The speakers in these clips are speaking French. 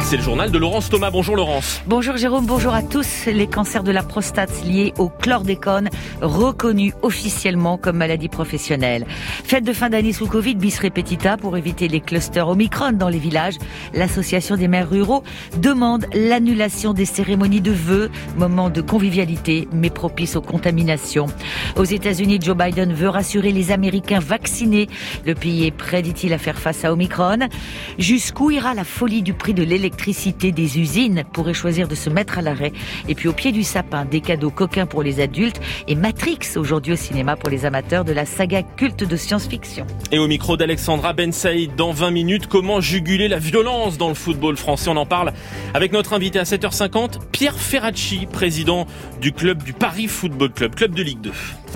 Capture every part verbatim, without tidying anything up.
C'est le journal de Laurence Thomas. Bonjour Laurence. Bonjour Jérôme, bonjour à tous. Les cancers de la prostate liés au chlordécone reconnus officiellement comme maladie professionnelle. Fête de fin d'année sous Covid bis repetita pour éviter les clusters Omicron dans les villages. L'association des maires ruraux demande l'annulation des cérémonies de vœux, moment de convivialité mais propice aux contaminations. Aux États-Unis, Joe Biden veut rassurer les Américains vaccinés. Le pays est prêt, dit-il, à faire face à Omicron. Jusqu'où ira la folie du prix de l'électricité des usines pourrait choisir de se mettre à l'arrêt. Et puis au pied du sapin, des cadeaux coquins pour les adultes et Matrix aujourd'hui au cinéma pour les amateurs de la saga culte de science-fiction. Et au micro d'Alexandra Ben Saïd, dans vingt minutes, comment juguler la violence dans le football français? On en parle avec notre invité à sept heures cinquante, Pierre Ferracci, président du club du Paris Football Club, club de Ligue deux.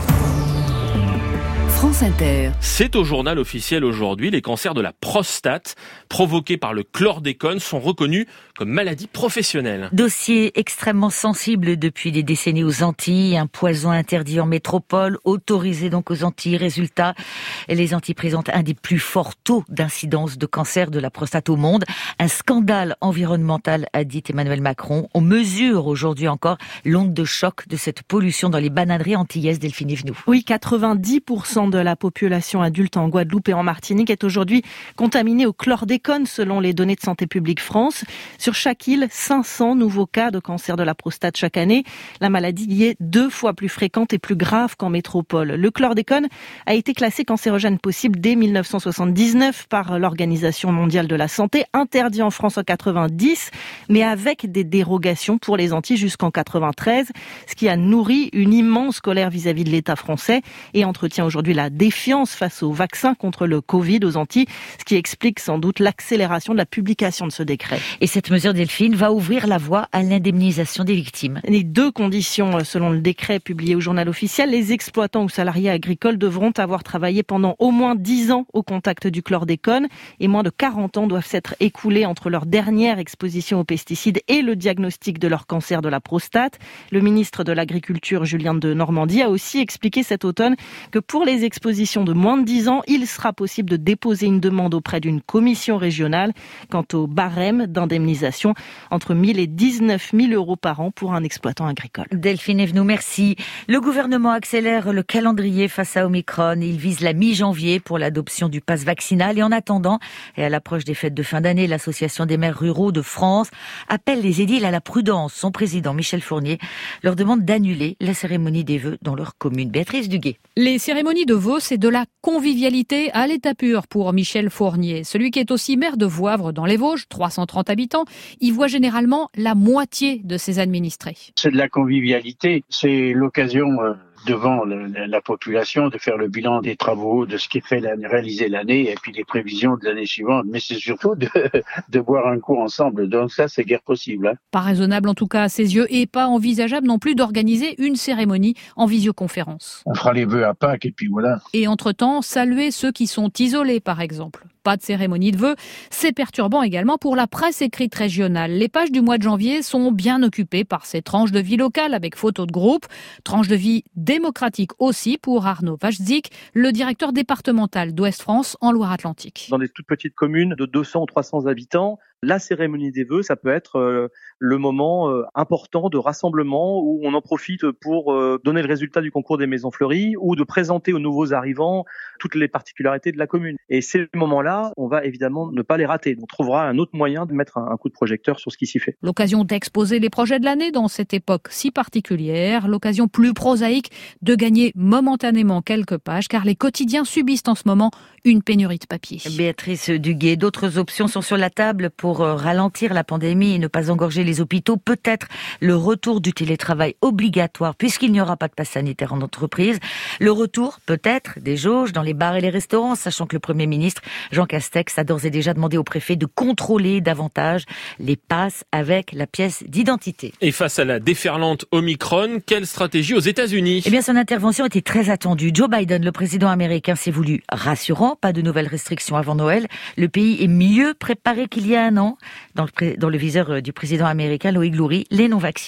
France Inter. C'est au journal officiel aujourd'hui. Les cancers de la prostate provoqués par le chlordécone sont reconnus comme maladie professionnelle. Dossier extrêmement sensible depuis des décennies aux Antilles. Un poison interdit en métropole, autorisé donc aux Antilles. Résultat, les Antilles présentent un des plus forts taux d'incidence de cancer de la prostate au monde. Un scandale environnemental, a dit Emmanuel Macron. On mesure aujourd'hui encore l'onde de choc de cette pollution dans les bananeries antillaises. Delphine Evenou. Oui, quatre-vingt-dix pour cent de la population adulte en Guadeloupe et en Martinique est aujourd'hui contaminée au chlordécone selon les données de Santé publique France. Sur chaque île, cinq cents nouveaux cas de cancer de la prostate chaque année. La maladie y est deux fois plus fréquente et plus grave qu'en métropole. Le chlordécone a été classé cancérogène possible dès mille neuf cent soixante-dix-neuf par l'Organisation mondiale de la santé, interdit en France en quatre-vingt-dix, mais avec des dérogations pour les Antilles jusqu'en quatre-vingt-treize, ce qui a nourri une immense colère vis-à-vis de l'État français et entretient aujourd'hui la défiance face au vaccin contre le Covid aux Antilles, ce qui explique sans doute l'accélération de la publication de ce décret. Et cette mesure, Delphine, va ouvrir la voie à l'indemnisation des victimes. Les deux conditions, selon le décret publié au journal officiel, les exploitants ou salariés agricoles devront avoir travaillé pendant au moins dix ans au contact du chlordécone et moins de quarante ans doivent s'être écoulés entre leur dernière exposition aux pesticides et le diagnostic de leur cancer de la prostate. Le ministre de l'Agriculture, Julien de Normandie, a aussi expliqué cet automne que pour les exposition de moins de dix ans, il sera possible de déposer une demande auprès d'une commission régionale quant au barème d'indemnisation entre mille et dix-neuf mille euros par an pour un exploitant agricole. Delphine Evenou, merci. Le gouvernement accélère le calendrier face à Omicron. Il vise la mi-janvier pour l'adoption du pass vaccinal et en attendant, et à l'approche des fêtes de fin d'année, l'Association des maires ruraux de France appelle les édiles à la prudence. Son président, Michel Fournier, leur demande d'annuler la cérémonie des vœux dans leur commune. Béatrice Duguay. Les cérémonies de vœux, c'est de la convivialité à l'état pur pour Michel Fournier. Celui qui est aussi maire de Voivre dans les Vosges, trois cent trente habitants, y voit généralement la moitié de ses administrés. C'est de la convivialité, c'est l'occasion euh, devant la, la population de faire le bilan des travaux, de ce qui est fait réaliser l'année et puis des prévisions de l'année suivante. Mais c'est surtout de, de boire un coup ensemble. Donc ça, c'est guère possible. Hein. Pas raisonnable en tout cas à ses yeux et pas envisageable non plus d'organiser une cérémonie en visioconférence. On fera les vœux à Pâques et puis voilà. Et entre-temps, saluer ceux qui sont isolés par exemple. Pas de cérémonie de vœux. C'est perturbant également pour la presse écrite régionale. Les pages du mois de janvier sont bien occupées par ces tranches de vie locales avec photos de groupe. Tranches de vie démocratique aussi pour Arnaud Vajzik, le directeur départemental d'Ouest France en Loire-Atlantique. Dans des toutes petites communes de deux cents ou trois cents habitants, la cérémonie des vœux, ça peut être euh, le moment euh, important de rassemblement où on en profite pour euh, donner le résultat du concours des maisons fleuries ou de présenter aux nouveaux arrivants toutes les particularités de la commune. Et ces moments-là, on va évidemment ne pas les rater. On trouvera un autre moyen de mettre un, un coup de projecteur sur ce qui s'y fait. L'occasion d'exposer les projets de l'année dans cette époque si particulière, l'occasion plus prosaïque de gagner momentanément quelques pages car les quotidiens subissent en ce moment une pénurie de papier. Béatrice Duguay, d'autres options sont sur la table pour ralentir la pandémie et ne pas engorger les hôpitaux. Peut-être le retour du télétravail obligatoire puisqu'il n'y aura pas de passe sanitaire en entreprise. Le retour, peut-être, des jauges dans les bars et les restaurants, sachant que le Premier ministre, Jean Castex, a d'ores et déjà demandé au préfet de contrôler davantage les passes avec la pièce d'identité. Et face à la déferlante Omicron, quelle stratégie aux États-Unis ? Eh bien, son intervention était très attendue. Joe Biden, le président américain, s'est voulu rassurant. Pas de nouvelles restrictions avant Noël. Le pays est mieux préparé qu'il y a un an. Dans le, pré... dans le viseur du président américain, Loïc Loury, les non-vaccinés.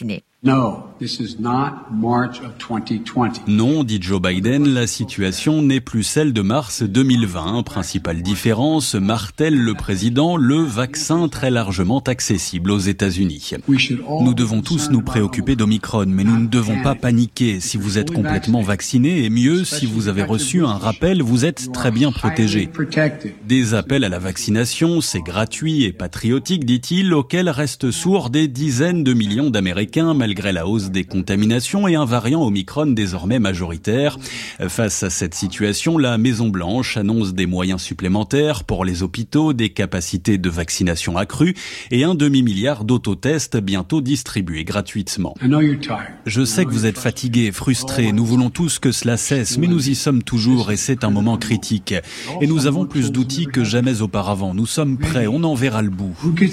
No, this is not March of twenty twenty. Non, dit Joe Biden, la situation n'est plus celle de mars deux mille vingt. Principale différence, martèle le président, le vaccin très largement accessible aux États-Unis. Nous devons tous nous préoccuper d'Omicron, mais nous ne devons pas paniquer. Si vous êtes complètement vacciné, et mieux, si vous avez reçu un rappel, vous êtes très bien protégé. Des appels à la vaccination, c'est gratuit et patriotique, dit-il, auquel restent sourds des dizaines de millions d'Américains, malgré Malgré la hausse des contaminations et un variant Omicron désormais majoritaire. Face à cette situation, la Maison-Blanche annonce des moyens supplémentaires pour les hôpitaux, des capacités de vaccination accrues et un demi-milliard d'autotests bientôt distribués gratuitement. Je sais que vous êtes fatigués, frustrés, nous voulons tous que cela cesse, mais nous y sommes toujours et c'est un moment critique. Et nous avons plus d'outils que jamais auparavant. Nous sommes prêts, on en verra le bout.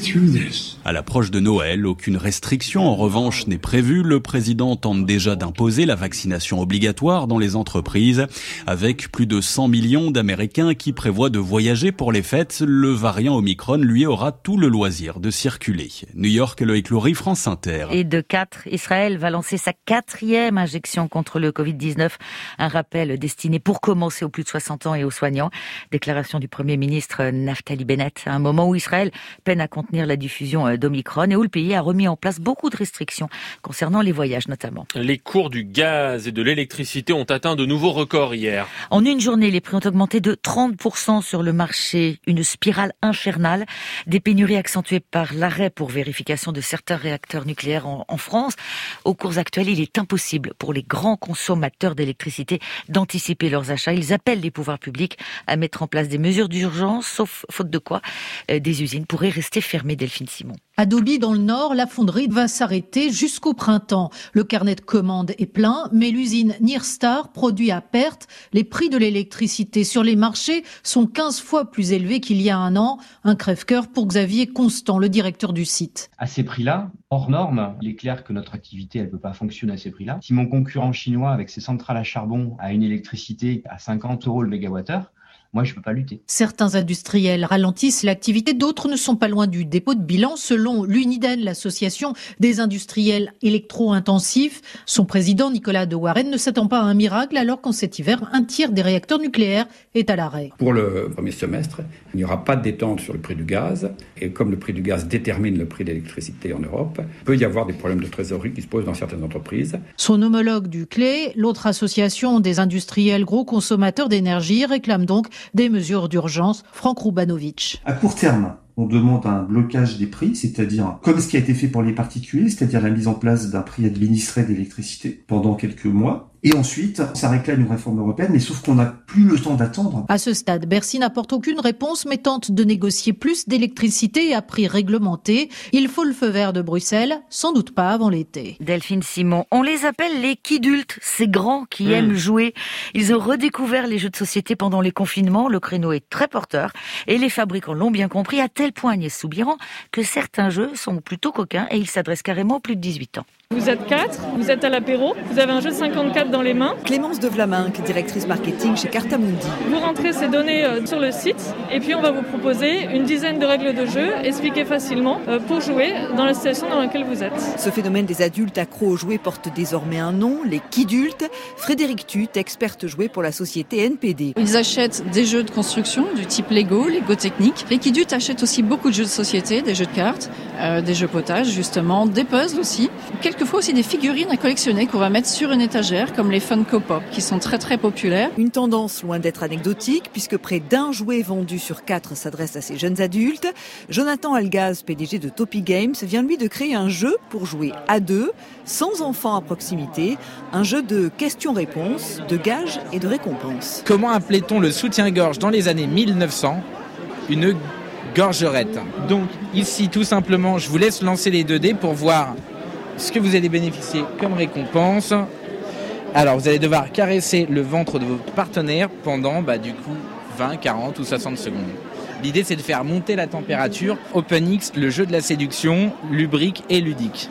À l'approche de Noël, aucune restriction en revanche n'est prévue. Le président tente déjà d'imposer la vaccination obligatoire dans les entreprises. Avec plus de cent millions d'Américains qui prévoient de voyager pour les fêtes, le variant Omicron, lui, aura tout le loisir de circuler. New York, Loïc Loury, France Inter. Et de quatre, Israël va lancer sa quatrième injection contre le covid dix-neuf. Un rappel destiné pour commencer aux plus de soixante ans et aux soignants. Déclaration du Premier ministre Naftali Bennett à un moment où Israël peine à contenir la diffusion d'Omicron et où le pays a remis en place beaucoup de restrictions concernant les voyages notamment. Les cours du gaz et de l'électricité ont atteint de nouveaux records hier. En une journée, les prix ont augmenté de trente pour cent sur le marché. Une spirale infernale. Des pénuries accentuées par l'arrêt pour vérification de certains réacteurs nucléaires en, en France. Aux cours actuels, il est impossible pour les grands consommateurs d'électricité d'anticiper leurs achats. Ils appellent les pouvoirs publics à mettre en place des mesures d'urgence, sauf faute de quoi euh, des usines pourraient rester fermées. Delphine Simon. À Dobie, dans le Nord, la fonderie va s'arrêter jusqu'au printemps. Le carnet de commandes est plein, mais l'usine Nyrstar produit à perte. Les prix de l'électricité sur les marchés sont quinze fois plus élevés qu'il y a un an. Un crève-cœur pour Xavier Constant, le directeur du site. À ces prix-là, hors norme, il est clair que notre activité, elle peut pas fonctionner à ces prix-là. Si mon concurrent chinois, avec ses centrales à charbon, a une électricité à cinquante euros le mégawattheure, moi, je peux pas lutter. Certains industriels ralentissent l'activité, d'autres ne sont pas loin du dépôt de bilan. Selon l'Uniden, l'association des industriels électro-intensifs, son président Nicolas de Warren ne s'attend pas à un miracle alors qu'en cet hiver, un tiers des réacteurs nucléaires est à l'arrêt. Pour le premier semestre, il n'y aura pas de détente sur le prix du gaz. Et comme le prix du gaz détermine le prix de l'électricité en Europe, il peut y avoir des problèmes de trésorerie qui se posent dans certaines entreprises. Son homologue du C L E, l'autre association des industriels gros consommateurs d'énergie, réclame donc des mesures d'urgence. Franck Roubanovic. À court terme, on demande un blocage des prix, c'est-à-dire comme ce qui a été fait pour les particuliers, c'est-à-dire la mise en place d'un prix administré d'électricité pendant quelques mois. Et ensuite, ça réclame une réforme européenne, mais sauf qu'on n'a plus le temps d'attendre. À ce stade, Bercy n'apporte aucune réponse, mais tente de négocier plus d'électricité à prix réglementé. Il faut le feu vert de Bruxelles, sans doute pas avant l'été. Delphine Simon, on les appelle les kidultes, ces grands qui mmh. aiment jouer. Ils ont redécouvert les jeux de société pendant les confinements. Le créneau est très porteur et les fabricants l'ont bien compris, à tel point, Agnès Soubiran, que certains jeux sont plutôt coquins et ils s'adressent carrément aux plus de dix-huit ans. Vous êtes quatre, vous êtes à l'apéro, vous avez un jeu de cinquante-quatre dans les mains. Clémence de Vlaminck, directrice marketing chez Cartamundi. Vous rentrez ces données sur le site et puis on va vous proposer une dizaine de règles de jeu expliquées facilement pour jouer dans la situation dans laquelle vous êtes. Ce phénomène des adultes accros aux jouets porte désormais un nom, les kidultes. Frédéric Tut, experte jouet pour la société N P D. Ils achètent des jeux de construction du type Lego, Lego technique. Les kidultes achètent aussi beaucoup de jeux de société, des jeux de cartes, euh, des jeux potages justement, des puzzles aussi. Quelquefois aussi des figurines à collectionner qu'on va mettre sur une étagère, comme les Funko Pop, qui sont très très populaires. Une tendance loin d'être anecdotique, puisque près d'un jouet vendu sur quatre s'adresse à ces jeunes adultes. Jonathan Algaz, P D G de Topi Games, vient lui de créer un jeu pour jouer à deux, sans enfants à proximité, un jeu de questions-réponses, de gages et de récompenses. Comment appelait-on le soutien-gorge dans les années mille neuf cents ? Une gorgerette. Donc ici, tout simplement, je vous laisse lancer les deux dés pour voir ce que vous allez bénéficier comme récompense. Alors, vous allez devoir caresser le ventre de votre partenaire pendant, bah, du coup, vingt, quarante ou soixante secondes. L'idée, c'est de faire monter la température. OpenX, le jeu de la séduction, lubrique et ludique.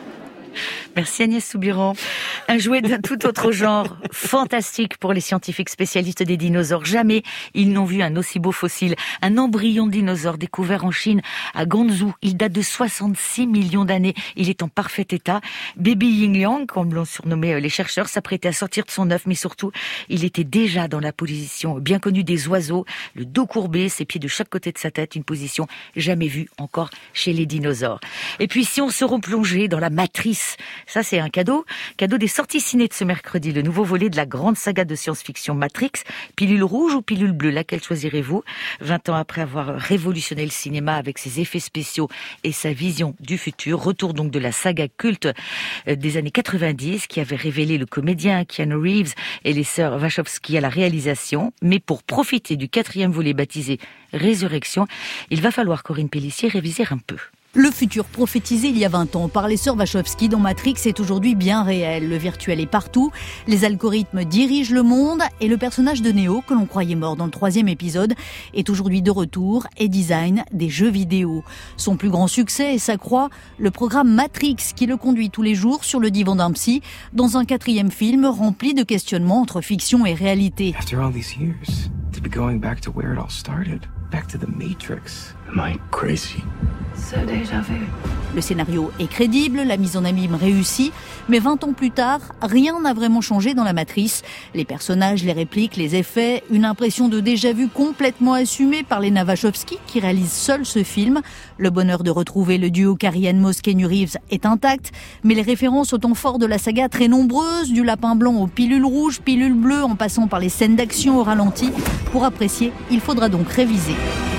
Merci Agnès Soubiran. Un jouet d'un tout autre genre, fantastique pour les scientifiques spécialistes des dinosaures. Jamais ils n'ont vu un aussi beau fossile. Un embryon de dinosaure découvert en Chine, à Guangzhou. Il date de soixante-six millions d'années. Il est en parfait état. Baby Yingliang, comme l'ont surnommé les chercheurs, s'apprêtait à sortir de son œuf, mais surtout, il était déjà dans la position bien connue des oiseaux, le dos courbé, ses pieds de chaque côté de sa tête, une position jamais vue encore chez les dinosaures. Et puis si on se replongeait dans la matrice, ça c'est un cadeau, cadeau des sorties ciné de ce mercredi, le nouveau volet de la grande saga de science-fiction Matrix, pilule rouge ou pilule bleue, laquelle choisirez-vous? vingt ans après avoir révolutionné le cinéma avec ses effets spéciaux et sa vision du futur, retour donc de la saga culte des années quatre-vingt-dix qui avait révélé le comédien Keanu Reeves et les sœurs Wachowski à la réalisation. Mais pour profiter du quatrième volet baptisé Résurrection, il va falloir, Corinne Pellissier, réviser un peu. Le futur prophétisé il y a vingt ans par les sœurs Wachowski dans Matrix est aujourd'hui bien réel. Le virtuel est partout, les algorithmes dirigent le monde et le personnage de Neo, que l'on croyait mort dans le troisième épisode, est aujourd'hui de retour et design des jeux vidéo. Son plus grand succès s'accroît le programme Matrix qui le conduit tous les jours sur le divan d'un psy dans un quatrième film rempli de questionnements entre fiction et réalité. After all these years, to be going back to where it all started, back to the Matrix. Am I crazy? C'est déjà vu. Le scénario est crédible, la mise en abîme réussie, mais vingt ans plus tard, rien n'a vraiment changé dans la matrice. Les personnages, les répliques, les effets, une impression de déjà-vu complètement assumée par Lena Wachowski qui réalise seule ce film. Le bonheur de retrouver le duo Carrie-Anne Moss Keanu Reeves est intact, mais les références au temps fort de la saga très nombreuses, du lapin blanc aux pilules rouges, pilules bleues, en passant par les scènes d'action au ralenti. Pour apprécier, il faudra donc réviser.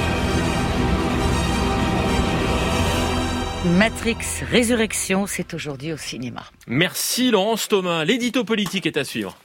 Matrix Résurrection, c'est aujourd'hui au cinéma. Merci Laurence Thomas. L'édito politique est à suivre.